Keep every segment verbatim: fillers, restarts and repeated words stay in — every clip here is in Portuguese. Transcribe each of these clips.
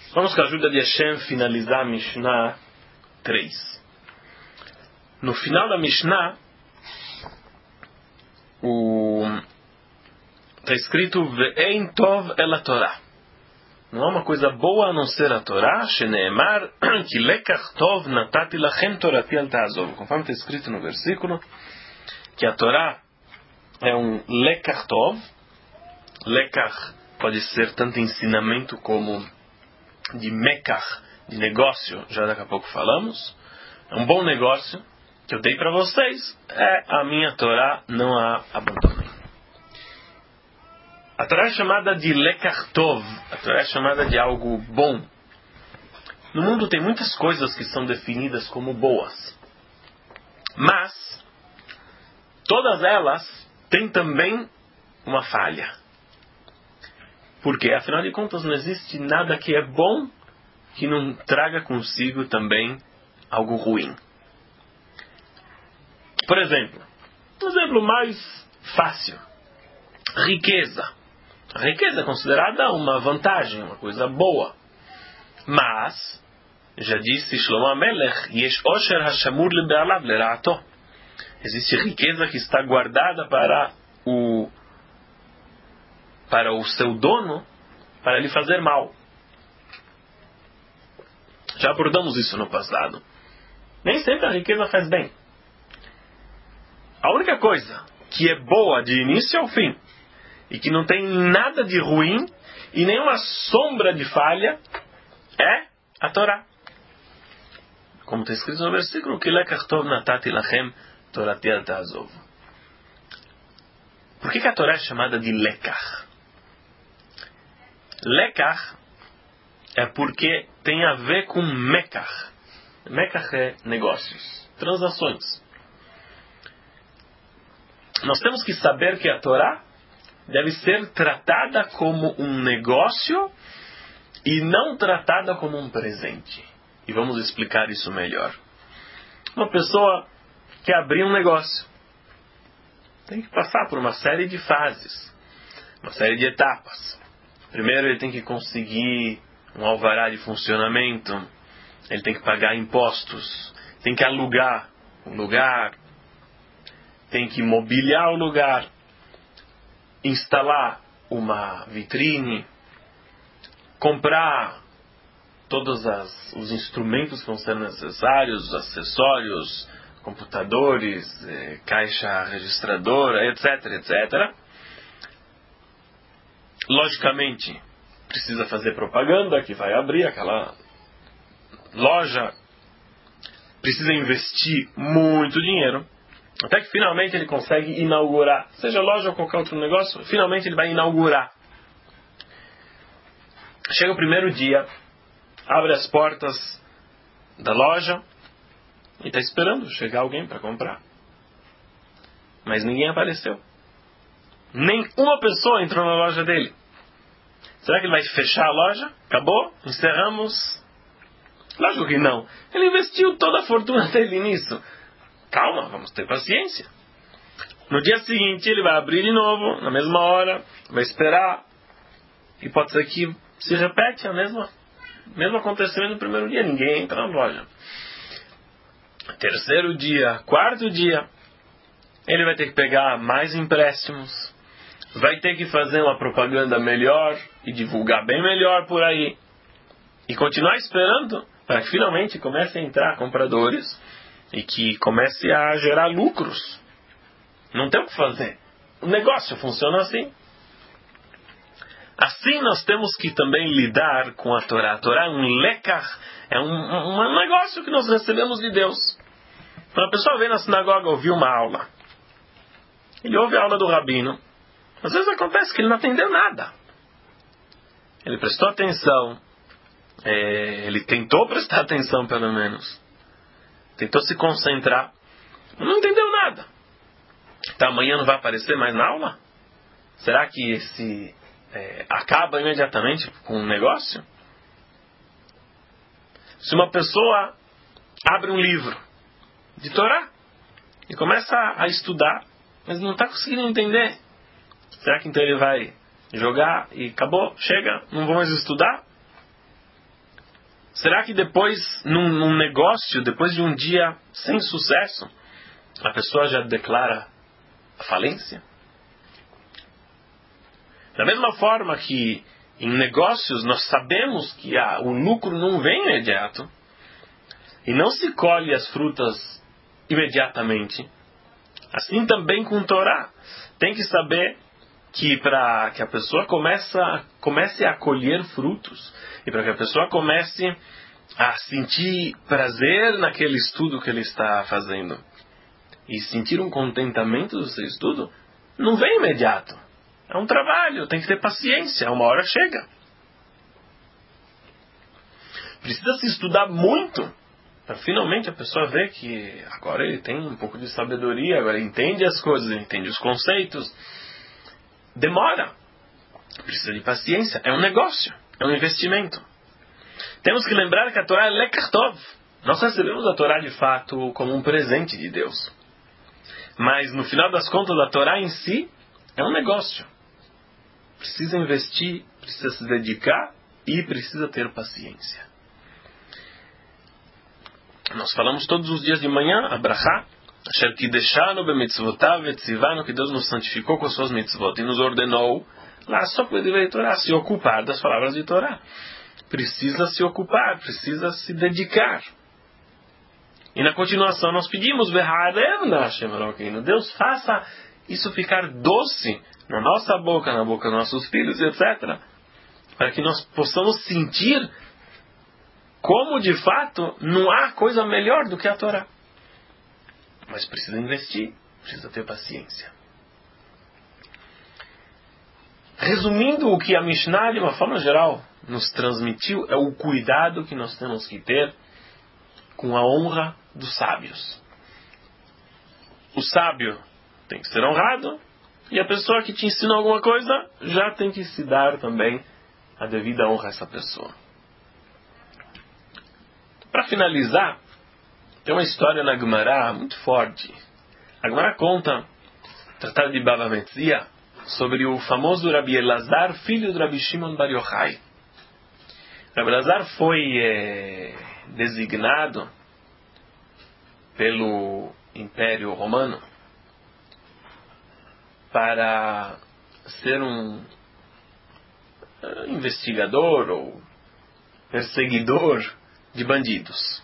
Vamos, com a ajuda de Hashem, finalizar a Mishnah três. No final da Mishnah, está escrito Ve'ein tov ela Torah. Não há uma coisa boa a não ser a Torá, Sheneemar, que lekach tov natati lachem torati al ta'azov. Conforme está escrito no versículo, que a Torá é um lekach tov. Lekach pode ser tanto ensinamento como de mekach, de negócio, já daqui a pouco falamos. É um bom negócio que eu dei para vocês, é a minha Torá, não a abandonem. A Torá é chamada de lekach tov, a Torá é chamada de algo bom. No mundo tem muitas coisas que são definidas como boas, mas todas elas têm também uma falha. Porque, afinal de contas, não existe nada que é bom que não traga consigo também algo ruim. Por exemplo, um exemplo mais fácil. Riqueza. A riqueza é considerada uma vantagem, uma coisa boa. Mas, já disse Shlomo HaMelech, Yesh osher hashamur lebe'alav lera'ato. Existe riqueza que está guardada para o para o seu dono, para lhe fazer mal. Já abordamos isso no passado. Nem sempre a riqueza faz bem. A única coisa que é boa de início ao fim, e que não tem nada de ruim, e nenhuma sombra de falha, é a Torá. Como está escrito no versículo, que lekach tov natati lachem torati al ta'azov. Por que, que a Torá é chamada de lekach? Lekach é porque tem a ver com mekach. Mekach é negócios, transações. Nós temos que saber que a Torá deve ser tratada como um negócio e não tratada como um presente. E vamos explicar isso melhor. Uma pessoa quer abrir um negócio. Tem que passar por uma série de fases, uma série de etapas. Primeiro ele tem que conseguir um alvará de funcionamento, ele tem que pagar impostos, tem que alugar o lugar, tem que mobiliar o lugar, instalar uma vitrine, comprar todos as, os instrumentos que vão ser necessários, os acessórios, computadores, eh, caixa registradora, etc, etcétera. Logicamente, precisa fazer propaganda, que vai abrir aquela loja. Precisa investir muito dinheiro. Até que finalmente ele consegue inaugurar. Seja loja ou qualquer outro negócio, finalmente ele vai inaugurar. Chega o primeiro dia, abre as portas da loja e está esperando chegar alguém para comprar. Mas ninguém apareceu. Nem uma pessoa entrou na loja dele. Será que ele vai fechar a loja? Acabou? Encerramos? Lógico que não. Ele investiu toda a fortuna dele nisso. Calma, vamos ter paciência. No dia seguinte ele vai abrir de novo, na mesma hora, vai esperar. E pode ser que se repete a mesma, mesmo acontecimento no primeiro dia. Ninguém entra na loja. Terceiro dia, quarto dia, ele vai ter que pegar mais empréstimos. Vai ter que fazer uma propaganda melhor e divulgar bem melhor por aí. E continuar esperando para que finalmente comece a entrar compradores e que comece a gerar lucros. Não tem o que fazer. O negócio funciona assim. Assim nós temos que também lidar com a Torá. A Torá é um lekach, é um, um negócio que nós recebemos de Deus. Quando a pessoa vem na sinagoga ouvir uma aula, ele ouve a aula do rabino. Às vezes acontece que ele não atendeu nada. Ele prestou atenção. É, ele tentou prestar atenção, pelo menos. Tentou se concentrar. Não entendeu nada. Então amanhã não vai aparecer mais na aula? Será que esse é, acaba imediatamente com o negócio? Se uma pessoa abre um livro de Torá e começa a estudar, mas não está conseguindo entender, será que então ele vai jogar e acabou, chega, não vou mais estudar? Será que depois, num, num negócio, depois de um dia sem sucesso, a pessoa já declara a falência? Da mesma forma que em negócios nós sabemos que ah, o lucro não vem imediato e não se colhe as frutas imediatamente, assim também com Torá. Tem que saber que para que a pessoa comece, comece a colher frutos e para que a pessoa comece a sentir prazer naquele estudo que ele está fazendo e sentir um contentamento do seu estudo, não vem imediato. É um trabalho, tem que ter paciência, uma hora chega. Precisa se estudar muito para finalmente a pessoa ver que agora ele tem um pouco de sabedoria, agora ele entende as coisas, ele entende os conceitos. Demora. Precisa de paciência. É um negócio, é um investimento. Temos que lembrar que a Torá é Lekach Tov. Nós recebemos a Torá de fato como um presente de Deus. Mas no final das contas a Torá em si é um negócio. Precisa investir, precisa se dedicar e precisa ter paciência. Nós falamos todos os dias de manhã, a Brachá, Asher Kideshanu b'mitzvotav etzivanu, que Deus nos santificou com as suas mitzvot e nos ordenou lá só por de Torá, se ocupar das palavras de Torá. Precisa se ocupar, precisa se dedicar. E na continuação nós pedimos, Deus, faça isso ficar doce na nossa boca, na boca dos nossos filhos, etcétera. Para que nós possamos sentir como de fato não há coisa melhor do que a Torá. Mas precisa investir, precisa ter paciência. Resumindo o que a Mishnah, de uma forma geral, nos transmitiu, é o cuidado que nós temos que ter com a honra dos sábios. O sábio tem que ser honrado, e a pessoa que te ensina alguma coisa já tem que se dar também a devida honra a essa pessoa. Para finalizar, tem uma história na Gemara muito forte. A Gemara conta, tratado de Bava Metzia, sobre o famoso Rabi Elazar, filho do Rabi Shimon Bar Yochai. Rabi Elazar foi é, designado pelo Império Romano para ser um investigador ou perseguidor de bandidos.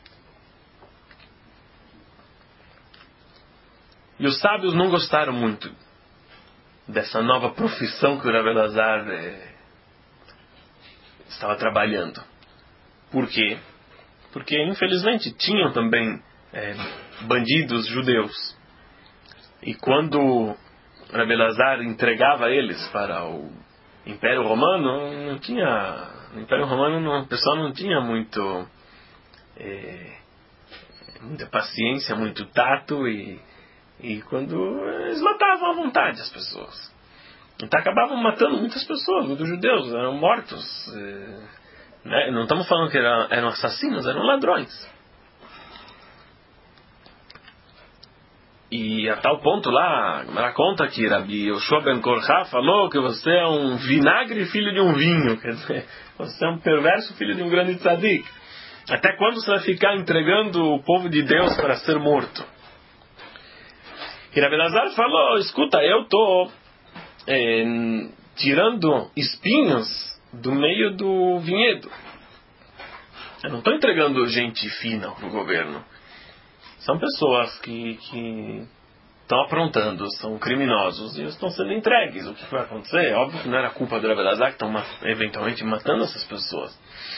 E os sábios não gostaram muito dessa nova profissão que o Rabi Elazar é, estava trabalhando. Por quê? Porque, infelizmente, tinham também é, bandidos judeus. E quando o Rabi Elazar entregava eles para o Império Romano, não tinha... No Império Romano não, o pessoal não tinha muito... É, muita paciência, muito tato e... E quando eles matavam à vontade as pessoas. Então acabavam matando muitas pessoas, muitos judeus, eram mortos. Eh, né? Não estamos falando que eram, eram assassinos, eram ladrões. E a tal ponto lá, ela conta que Rabi Yoshua ben Korcha falou que você é um vinagre filho de um vinho. Quer dizer, você é um perverso filho de um grande tzadik. Até quando você vai ficar entregando o povo de Deus para ser morto? E Rabi Elazar falou, escuta, eu estou é, tirando espinhos do meio do vinhedo. Eu não estou entregando gente fina para o governo. São pessoas que, que estão aprontando, são criminosos e eles estão sendo entregues. O que vai acontecer? Óbvio que não era culpa do Rabi Elazar, que estão eventualmente matando essas pessoas.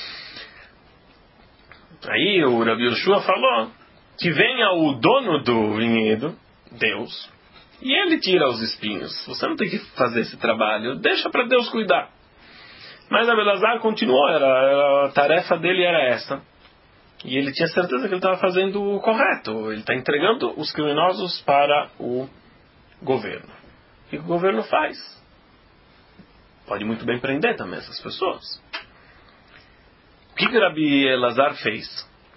Aí o Rabi Yoshua falou que venha o dono do vinhedo, Deus, e ele tira os espinhos. Você não tem que fazer esse trabalho, deixa para Deus cuidar. Mas Rabi Elazar continuou, era, era, a tarefa dele era essa, e ele tinha certeza que ele estava fazendo o correto. Ele está entregando os criminosos para o governo. O que o governo faz? Pode muito bem prender também essas pessoas. O que que Rabi Elazar fez?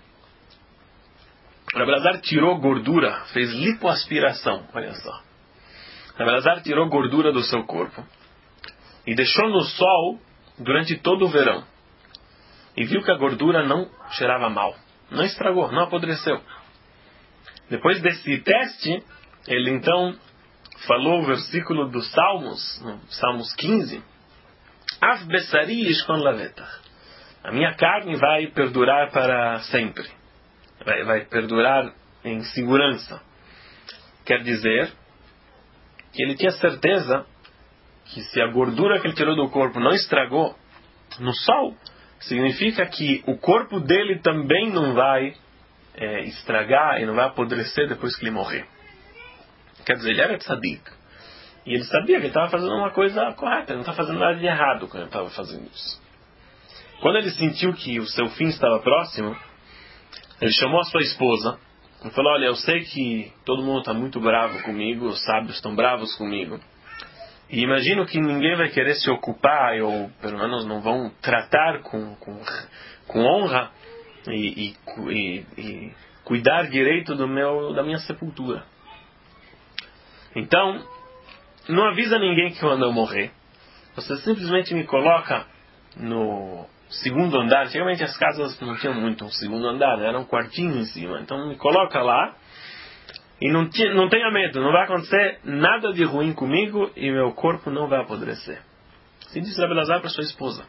Rabi Elazar tirou gordura, fez lipoaspiração, olha só. Rabi Elazar tirou gordura do seu corpo e deixou no sol durante todo o verão. e viu que a gordura não cheirava mal, não estragou, não apodreceu. Depois desse teste, ele então falou o versículo dos Salmos, no Salmos quinze, Av besari yishkon lavetach. A minha carne vai perdurar para sempre. Vai, vai perdurar em segurança. Quer dizer que ele tinha certeza que se a gordura que ele tirou do corpo não estragou no sol, significa que o corpo dele também não vai é, estragar e não vai apodrecer depois que ele morrer. Quer dizer, ele era tzadik. E ele sabia que ele estava fazendo uma coisa correta, ele não estava fazendo nada de errado quando ele estava fazendo isso. Quando ele sentiu que o seu fim estava próximo, ele chamou a sua esposa e falou: olha, eu sei que todo mundo está muito bravo comigo, os sábios estão bravos comigo, e imagino que ninguém vai querer se ocupar, ou pelo menos não vão tratar com, com, com honra e, e, e, e cuidar direito do meu, da minha sepultura. Então, não avisa ninguém que quando eu morrer, você simplesmente me coloca no segundo andar. Antigamente as casas não tinham muito um segundo andar, era um quartinho em cima. Então me coloca lá e não, tinha, não tenha medo, não vai acontecer nada de ruim comigo e meu corpo não vai apodrecer. Assim disse Rabi Elazar para sua esposa.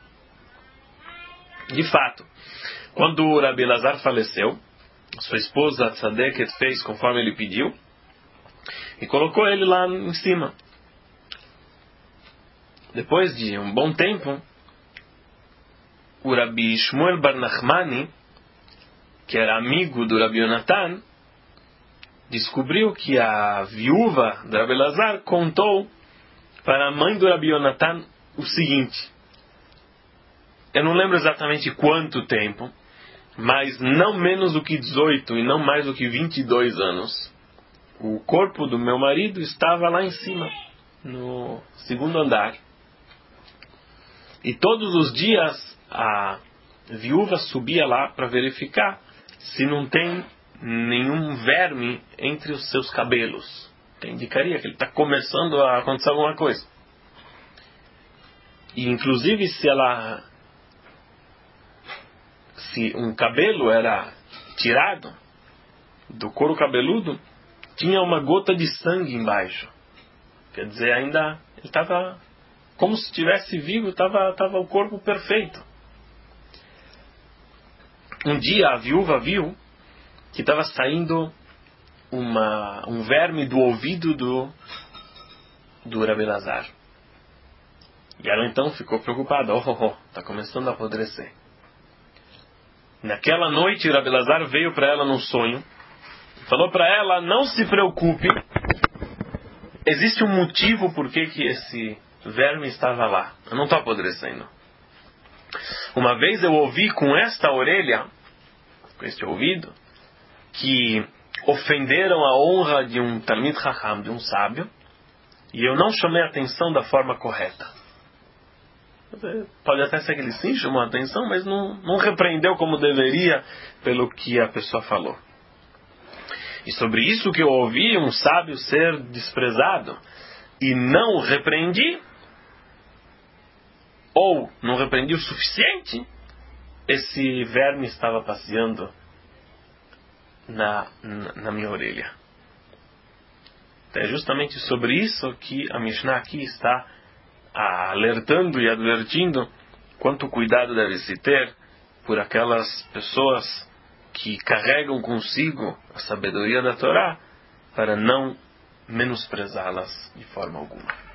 De fato, quando o Rabi Elazar faleceu, sua esposa Tzadeket fez conforme ele pediu e colocou ele lá em cima. Depois de um bom tempo, o Rabi Shmuel Bar Nachmani, que era amigo do Rabi Yonatan, descobriu que a viúva do Rabi Elazar contou para a mãe do Rabi Yonatan o seguinte: eu não lembro exatamente quanto tempo, mas não menos do que dezoito e não mais do que vinte e dois anos, o corpo do meu marido estava lá em cima, no segundo andar. E todos os dias a viúva subia lá para verificar se não tem nenhum verme entre os seus cabelos, que indicaria que ele está começando a acontecer alguma coisa. E inclusive se ela se um cabelo era tirado do couro cabeludo, tinha uma gota de sangue embaixo. Quer dizer, ainda ele estava como se estivesse vivo, estava tava o corpo perfeito. Um dia a viúva viu que estava saindo uma, um verme do ouvido do, do Rabi Elazar. E ela então ficou preocupada. Oh, oh, oh, está começando a apodrecer. Naquela noite, Rabi Elazar veio para ela num sonho. Falou para ela: não se preocupe. Existe um motivo por que que esse verme estava lá. Eu não estou apodrecendo. Uma vez eu ouvi com esta orelha, com este ouvido, que ofenderam a honra de um Talmid Chacham, de um sábio, e eu não chamei a atenção da forma correta. Pode até ser que ele sim chamou a atenção, mas não, não repreendeu como deveria pelo que a pessoa falou. E sobre isso que eu ouvi um sábio ser desprezado e não repreendi, ou não repreendi o suficiente, esse verme estava passeando na, na, na minha orelha. É justamente sobre isso que a Mishnah aqui está alertando e advertindo quanto cuidado deve se ter por aquelas pessoas que carregam consigo a sabedoria da Torá para não menosprezá-las de forma alguma.